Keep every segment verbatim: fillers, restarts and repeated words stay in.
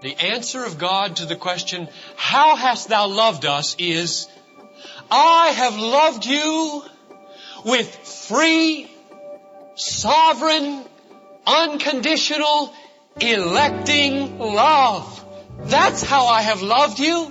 The answer of God to the question, how hast thou loved us, is, I have loved you with free, sovereign, unconditional, electing love. That's how I have loved you.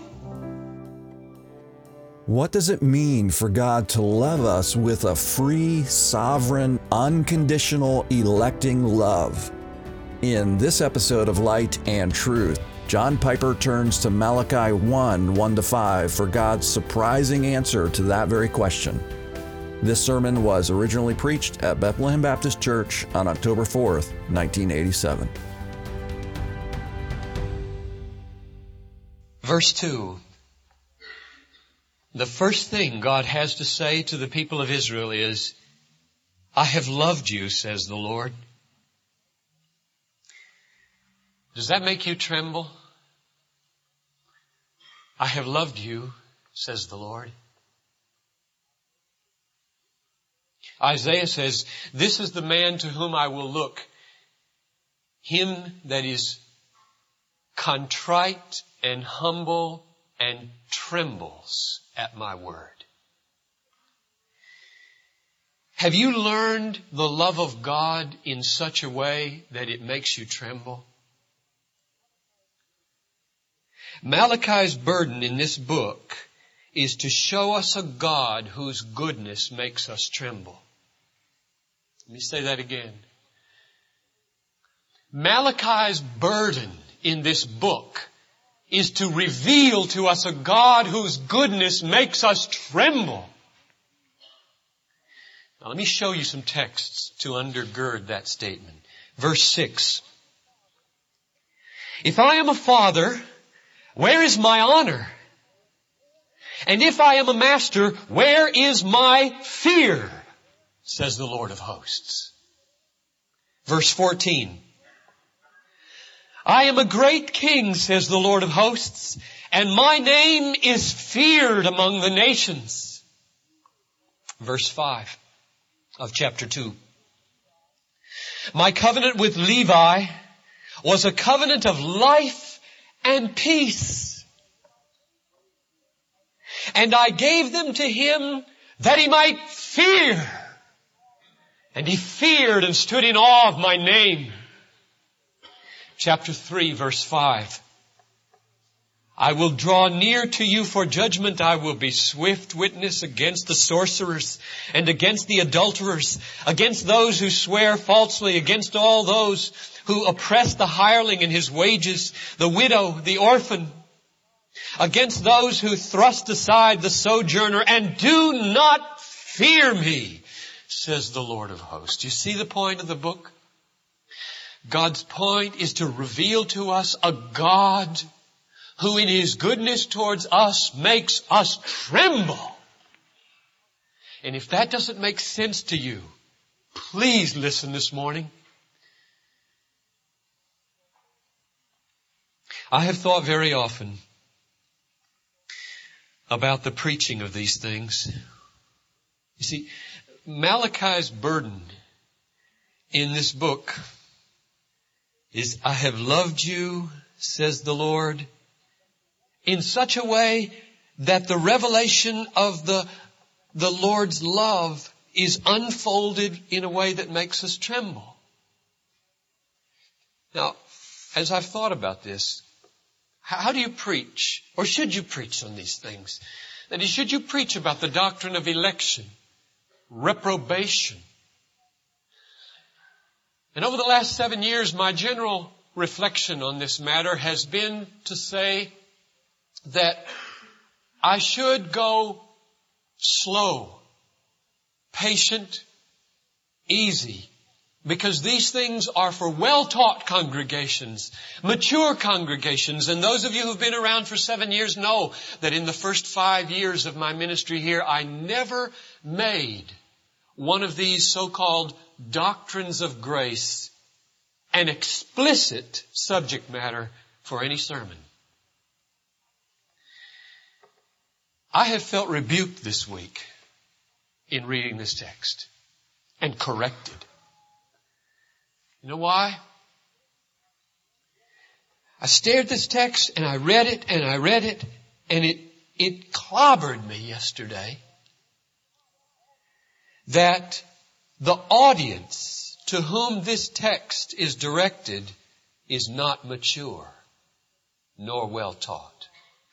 What does it mean for God to love us with a free, sovereign, unconditional, electing love? In this episode of Light and Truth, John Piper turns to Malachi one, one to five for God's surprising answer to that very question. This sermon was originally preached at Bethlehem Baptist Church on October fourth, nineteen eighty-seven. Verse two. The first thing God has to say to the people of Israel is, I have loved you, says the Lord. Does that make you tremble? I have loved you, says the Lord. Isaiah says, this is the man to whom I will look, him that is contrite and humble and trembles at my word. Have you learned the love of God in such a way that it makes you tremble? Malachi's burden in this book is to show us a God whose goodness makes us tremble. Let me say that again. Malachi's burden in this book is to reveal to us a God whose goodness makes us tremble. Now let me show you some texts to undergird that statement. Verse six. If I am a father, where is my honor? And if I am a master, where is my fear? Says the Lord of hosts. Verse fourteen. I am a great king, says the Lord of hosts, and my name is feared among the nations. Verse five of chapter two. My covenant with Levi was a covenant of life and peace. And I gave them to him that he might fear. And he feared and stood in awe of my name. Chapter three, verse five. I will draw near to you for judgment. I will be swift witness against the sorcerers and against the adulterers, against those who swear falsely, against all those who oppress the hireling and his wages, the widow, the orphan, against those who thrust aside the sojourner and do not fear me, says the Lord of hosts. You see the point of the book? God's point is to reveal to us a God who in his goodness towards us makes us tremble. And if that doesn't make sense to you, please listen this morning. I have thought very often about the preaching of these things. You see, Malachi's burden in this book is, I have loved you, says the Lord, in such a way that the revelation of the, the Lord's love is unfolded in a way that makes us tremble. Now, as I've thought about this, how do you preach, or should you preach on these things? That is, should you preach about the doctrine of election, reprobation? And over the last seven years, my general reflection on this matter has been to say that I should go slow, patient, easy, because these things are for well-taught congregations, mature congregations. And those of you who've been around for seven years know that in the first five years of my ministry here, I never made one of these so-called doctrines of grace an explicit subject matter for any sermon. I have felt rebuked this week in reading this text and corrected. You know why? I stared at this text and I read it and I read it and it, it clobbered me yesterday that the audience to whom this text is directed is not mature nor well taught.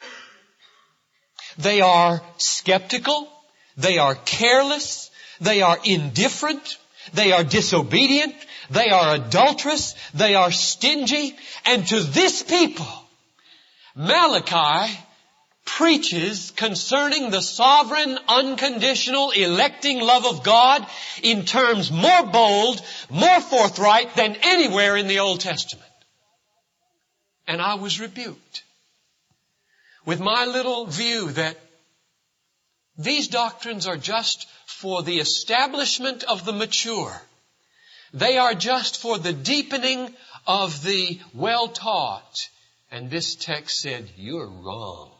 They are skeptical. They are careless. They are indifferent. They are disobedient. They are adulterous. They are stingy. And to this people, Malachi preaches concerning the sovereign, unconditional, electing love of God in terms more bold, more forthright than anywhere in the Old Testament. And I was rebuked with my little view that these doctrines are just for the establishment of the mature. They are just for the deepening of the well-taught. And this text said, you're wrong.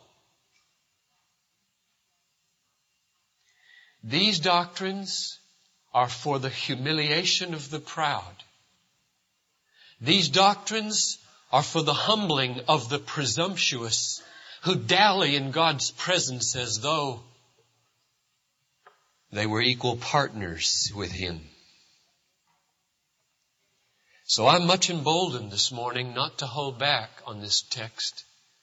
These doctrines are for the humiliation of the proud. These doctrines are for the humbling of the presumptuous who dally in God's presence as though they were equal partners with Him. So I'm much emboldened this morning not to hold back on this text.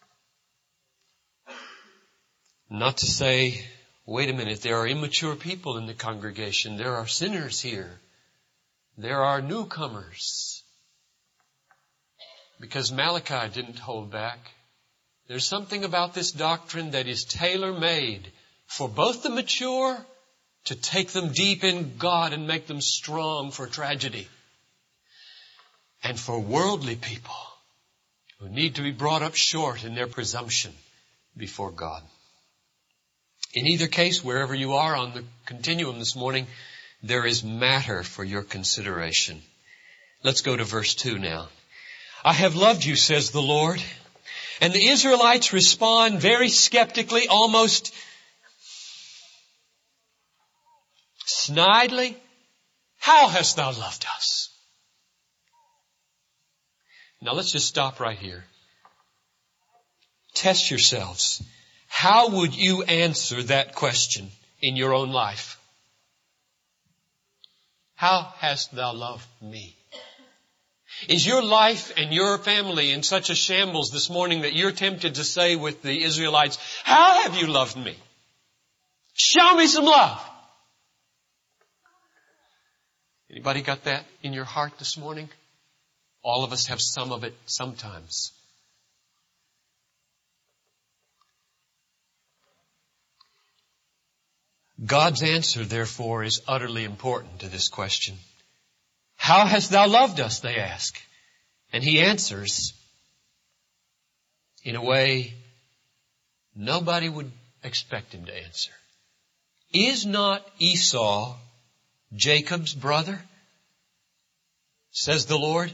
Not to say, wait a minute, there are immature people in the congregation. There are sinners here. There are newcomers. Because Malachi didn't hold back. There's something about this doctrine that is tailor-made for both the mature to take them deep in God and make them strong for tragedy. And for worldly people who need to be brought up short in their presumption before God. In either case, wherever you are on the continuum this morning, there is matter for your consideration. Let's go to verse two now. I have loved you, says the Lord. And the Israelites respond very skeptically, almost snidely. How hast thou loved us? Now let's just stop right here. Test yourselves. How would you answer that question in your own life? How hast thou loved me? Is your life and your family in such a shambles this morning that you're tempted to say with the Israelites, how have you loved me? Show me some love. Anybody got that in your heart this morning? All of us have some of it sometimes. God's answer, therefore, is utterly important to this question. How hast thou loved us, they ask. And He answers in a way nobody would expect Him to answer. Is not Esau Jacob's brother? Says the Lord.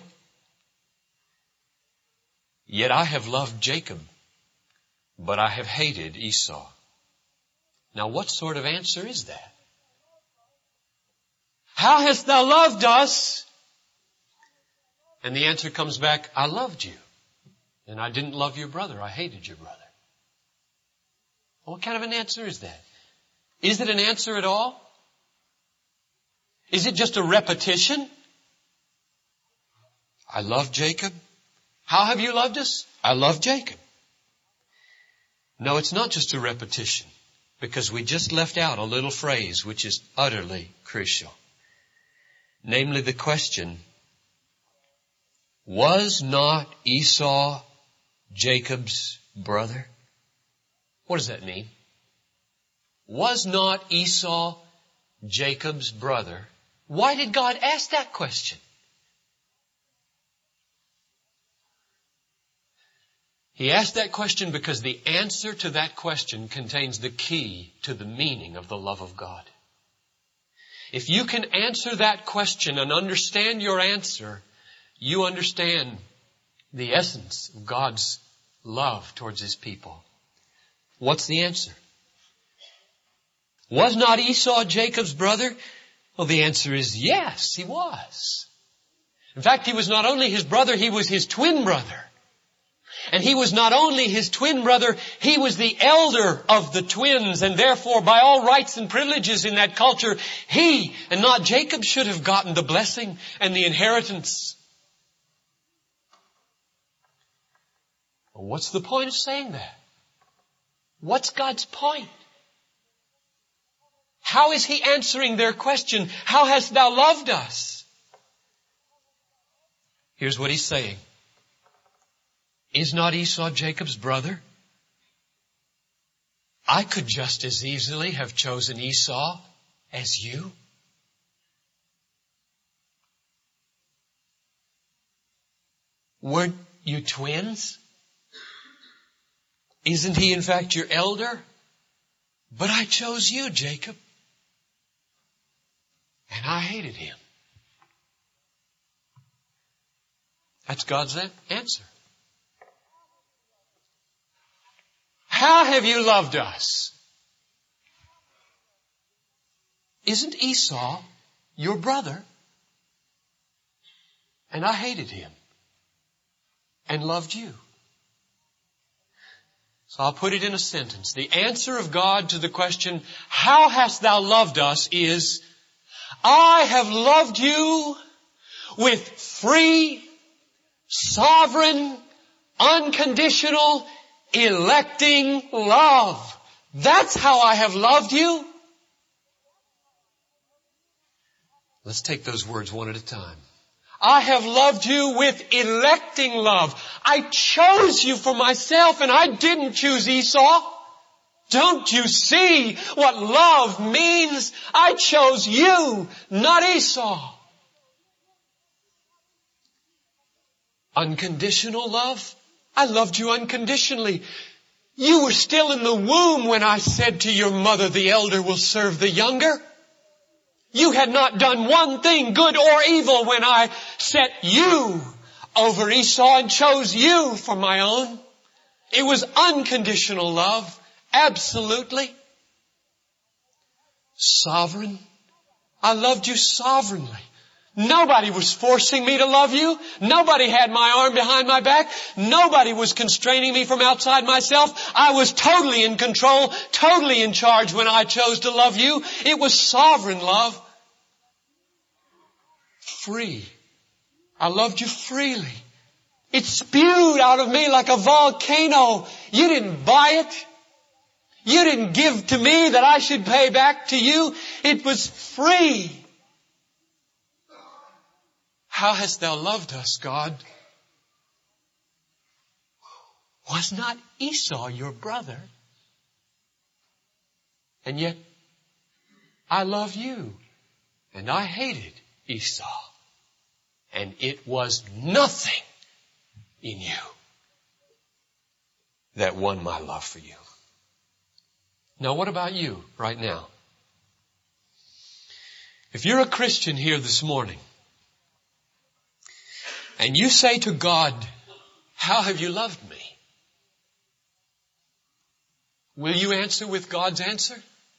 Yet I have loved Jacob, but I have hated Esau. Now what sort of answer is that? How hast thou loved us? And the answer comes back, I loved you. And I didn't love your brother. I hated your brother. What kind of an answer is that? Is it an answer at all? Is it just a repetition? I love Jacob. How have you loved us? I love Jacob. No, it's not just a repetition, because we just left out a little phrase which is utterly crucial. Namely the question, was not Esau Jacob's brother? What does that mean? Was not Esau Jacob's brother? Why did God ask that question? He asked that question because the answer to that question contains the key to the meaning of the love of God. If you can answer that question and understand your answer, you understand the essence of God's love towards His people. What's the answer? Was not Esau Jacob's brother? Well, the answer is yes, he was. In fact, he was not only his brother, he was his twin brother. And he was not only his twin brother, he was the elder of the twins, and therefore by all rights and privileges in that culture, he and not Jacob should have gotten the blessing and the inheritance. Well, what's the point of saying that? What's God's point? How is he answering their question? How hast thou loved us? Here's what he's saying. Is not Esau Jacob's brother? I could just as easily have chosen Esau as you. Weren't you twins? Isn't he in fact your elder? But I chose you, Jacob. And I hated him. That's God's answer. How have you loved us? Isn't Esau your brother? And I hated him and loved you. So I'll put it in a sentence. The answer of God to the question, how hast thou loved us, is, I have loved you with free, sovereign, unconditional, electing love. That's how I have loved you. Let's take those words one at a time. I have loved you with electing love. I chose you for myself and I didn't choose Esau. Don't you see what love means? I chose you, not Esau. Unconditional love? I loved you unconditionally. You were still in the womb when I said to your mother, the elder will serve the younger. You had not done one thing, good or evil, when I set you over Esau and chose you for my own. It was unconditional love. Absolutely. Sovereign. I loved you sovereignly. Nobody was forcing me to love you. Nobody had my arm behind my back. Nobody was constraining me from outside myself. I was totally in control, totally in charge when I chose to love you. It was sovereign love. Free. I loved you freely. It spewed out of me like a volcano. You didn't buy it. You didn't give to me that I should pay back to you. It was free. How hast thou loved us, God? Was not Esau your brother? And yet, I love you, and I hated Esau. And it was nothing in you that won my love for you. Now, what about you right now? If you're a Christian here this morning, and you say to God, how have you loved me? Will you answer with God's answer?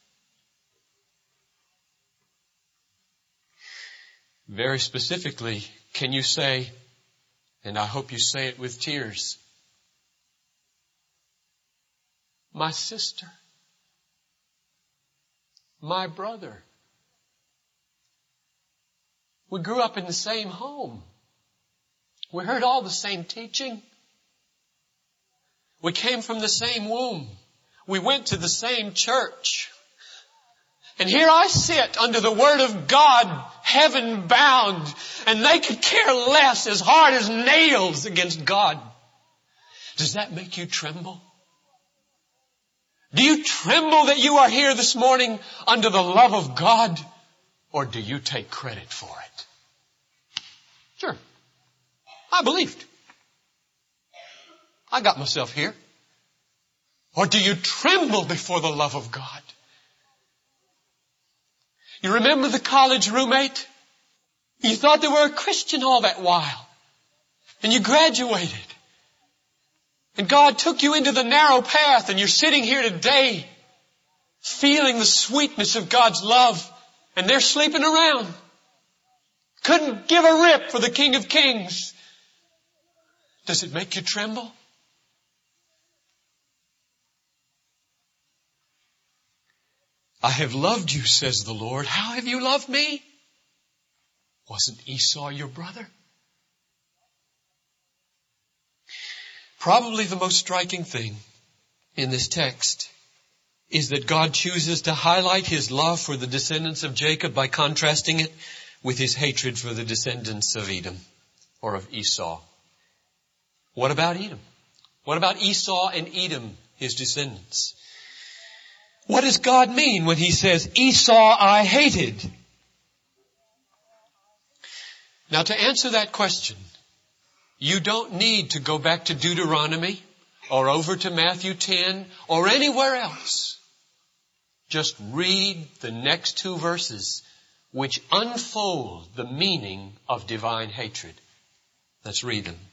Very specifically, can you say, and I hope you say it with tears, my sister, my brother, we grew up in the same home. We heard all the same teaching. We came from the same womb. We went to the same church. And here I sit under the Word of God, heaven bound, and they could care less, as hard as nails against God. Does that make you tremble? Do you tremble that you are here this morning under the love of God? Or do you take credit for it? Sure. I believed. I got myself here. Or do you tremble before the love of God? You remember the college roommate? You thought they were a Christian all that while. And you graduated. And God took you into the narrow path, and you're sitting here today feeling the sweetness of God's love, and they're sleeping around. Couldn't give a rip for the King of Kings. Does it make you tremble? I have loved you, says the Lord. How have you loved me? Wasn't Esau your brother? Probably the most striking thing in this text is that God chooses to highlight His love for the descendants of Jacob by contrasting it with His hatred for the descendants of Edom or of Esau. What about Edom? What about Esau and Edom, his descendants? What does God mean when He says, Esau I hated? Now, to answer that question, you don't need to go back to Deuteronomy or over to Matthew ten or anywhere else. Just read the next two verses which unfold the meaning of divine hatred. Let's read them.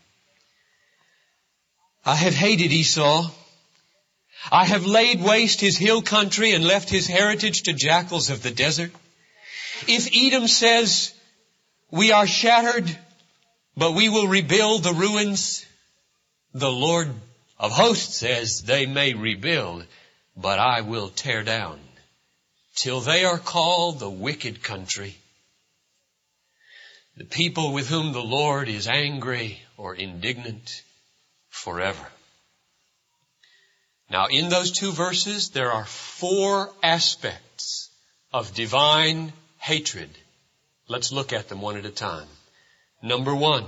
I have hated Esau. I have laid waste his hill country and left his heritage to jackals of the desert. If Edom says, we are shattered, but we will rebuild the ruins, the Lord of hosts says, they may rebuild, but I will tear down, till they are called the wicked country, the people with whom the Lord is angry or indignant forever. Now, in those two verses, there are four aspects of divine hatred. Let's look at them one at a time. Number one,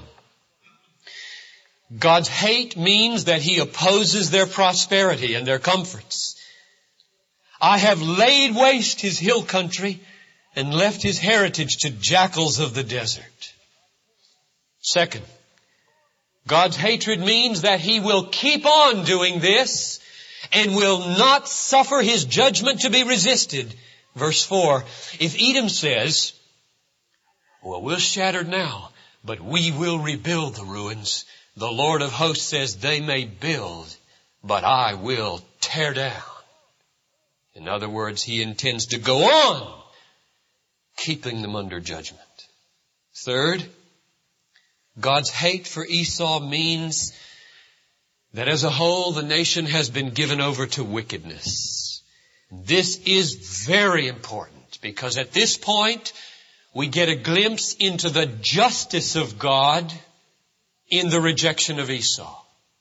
God's hate means that He opposes their prosperity and their comforts. I have laid waste his hill country and left his heritage to jackals of the desert. Second, God's hatred means that He will keep on doing this and will not suffer His judgment to be resisted. Verse four, if Edom says, well, we're shattered now, but we will rebuild the ruins, the Lord of hosts says they may build, but I will tear down. In other words, He intends to go on keeping them under judgment. Third, God's hate for Esau means that as a whole, the nation has been given over to wickedness. This is very important because at this point, we get a glimpse into the justice of God in the rejection of Esau.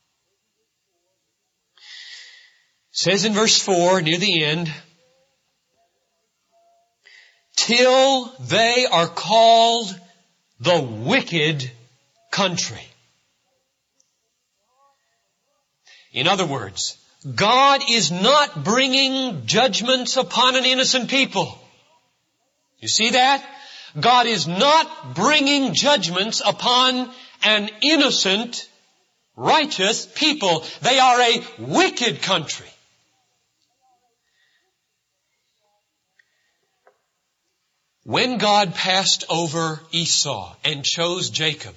It says in verse four, near the end, till they are called the wicked country. In other words, God is not bringing judgments upon an innocent people. You see that? God is not bringing judgments upon an innocent, righteous people. They are a wicked country. When God passed over Esau and chose Jacob,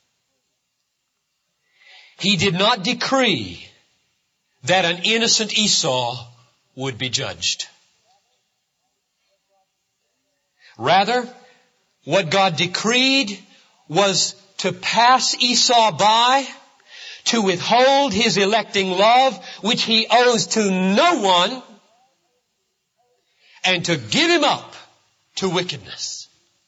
He did not decree that an innocent Esau would be judged. Rather, what God decreed was to pass Esau by, to withhold His electing love, which He owes to no one, and to give him up to wickedness.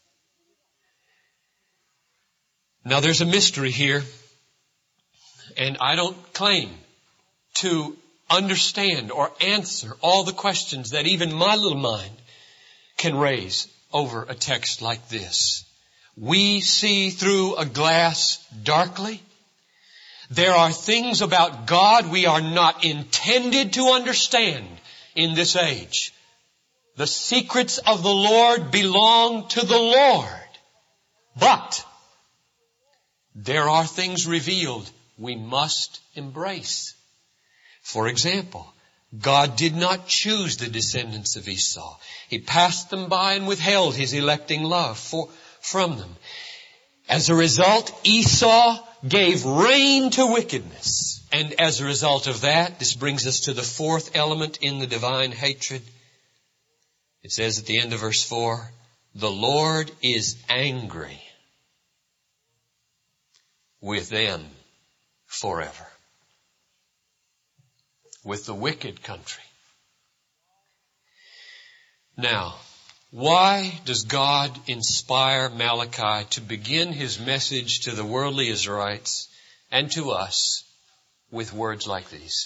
Now there's a mystery here, and I don't claim to understand or answer all the questions that even my little mind can raise over a text like this. We see through a glass darkly. There are things about God we are not intended to understand in this age. The secrets of the Lord belong to the Lord. But there are things revealed we must embrace. For example, God did not choose the descendants of Esau. He passed them by and withheld His electing love for, from them. As a result, Esau gave rein to wickedness. And as a result of that, this brings us to the fourth element in the divine hatred. It says at the end of verse four, the Lord is angry with them forever. With the wicked country. Now, why does God inspire Malachi to begin his message to the worldly Israelites and to us with words like these?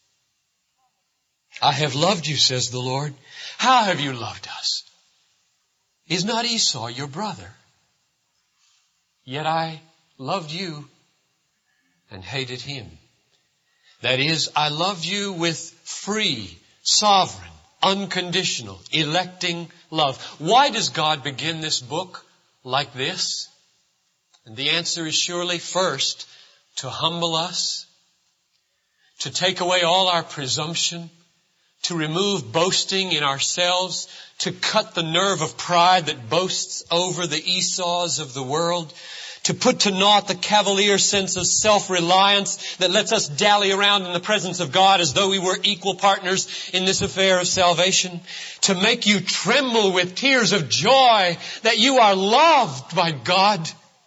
I have loved you, says the Lord. How have you loved us? Is not Esau your brother? Yet I loved you and hated him. That is, I loved you with free, sovereign, unconditional, electing love. Why does God begin this book like this? And the answer is surely first to humble us, to take away all our presumption, to remove boasting in ourselves, to cut the nerve of pride that boasts over the Esau's of the world, to put to naught the cavalier sense of self-reliance that lets us dally around in the presence of God as though we were equal partners in this affair of salvation, to make you tremble with tears of joy that you are loved by God.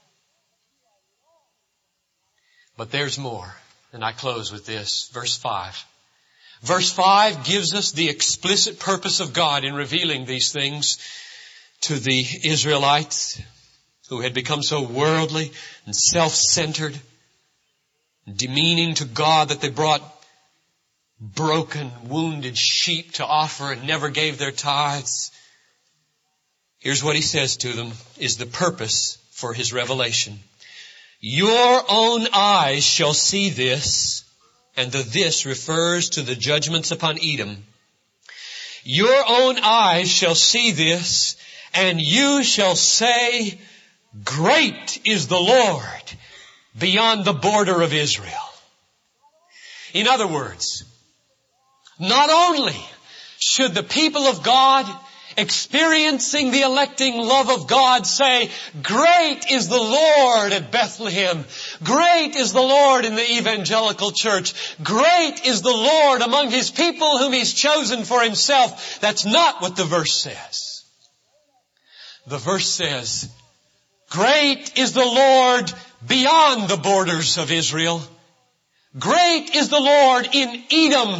But there's more, and I close with this, verse five. Verse five gives us the explicit purpose of God in revealing these things to the Israelites who had become so worldly and self-centered, demeaning to God that they brought broken, wounded sheep to offer and never gave their tithes. Here's what he says to them is the purpose for his revelation. Your own eyes shall see this, and the this refers to the judgments upon Edom. Your own eyes shall see this, and you shall say, great is the Lord beyond the border of Israel. In other words, not only should the people of God experiencing the electing love of God say, great is the Lord at Bethlehem. Great is the Lord in the evangelical church. Great is the Lord among His people whom He's chosen for Himself. That's not what the verse says. The verse says, great is the Lord beyond the borders of Israel. Great is the Lord in Edom.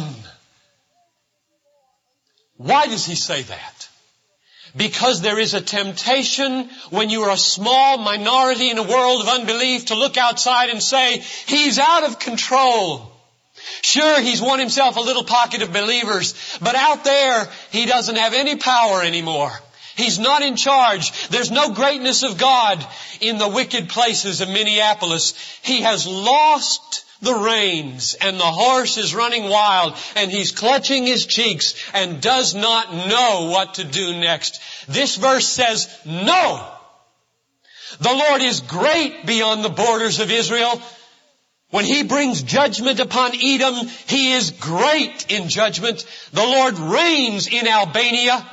Why does He say that? Because there is a temptation when you are a small minority in a world of unbelief to look outside and say, He's out of control. Sure, He's won Himself a little pocket of believers, but out there, He doesn't have any power anymore. He's not in charge. There's no greatness of God in the wicked places of Minneapolis. He has lost the reins and the horse is running wild and he's clutching his cheeks and does not know what to do next. This verse says, no! The Lord is great beyond the borders of Israel. When He brings judgment upon Edom, He is great in judgment. The Lord reigns in Albania.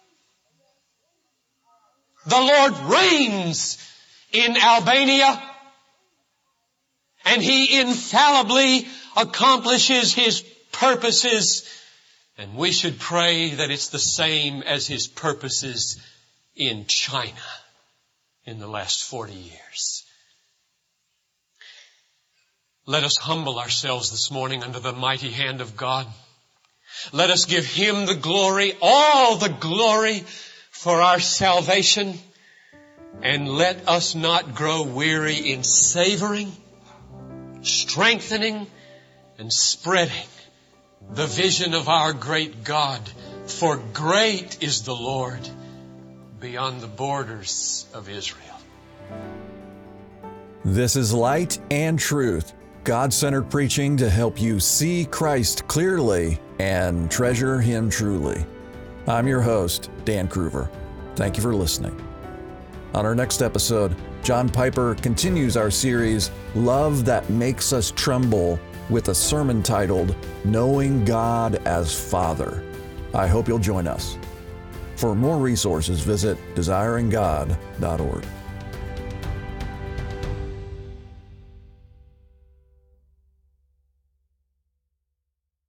The Lord reigns in Albania. And He infallibly accomplishes His purposes. And we should pray that it's the same as His purposes in China in the last forty years. Let us humble ourselves this morning under the mighty hand of God. Let us give Him the glory, all the glory for our salvation. And let us not grow weary in savoring, strengthening, and spreading the vision of our great God. For great is the Lord beyond the borders of Israel. This is Light and Truth, God-centered preaching to help you see Christ clearly and treasure Him truly. I'm your host, Dan Kruver. Thank you for listening. On our next episode, John Piper continues our series, Love That Makes Us Tremble, with a sermon titled, Knowing God as Father. I hope you'll join us. For more resources, visit desiring god dot org.